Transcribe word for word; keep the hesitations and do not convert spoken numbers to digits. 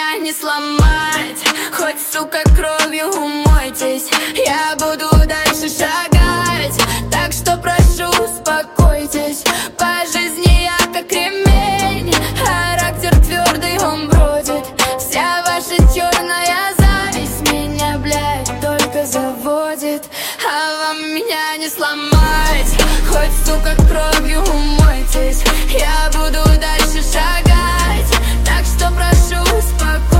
меня не сломать. Хоть, сука, кровью умойтесь, я буду дальше шагать. Так что прошу, успокойтесь. По жизни я как кремень, характер твердый, он бродит. Вся ваша черная зависть меня, блядь, только заводит. А вам меня не сломать. Хоть, сука, кровью умойтесь, я буду дальше шагать. Так что прошу, успокойтесь.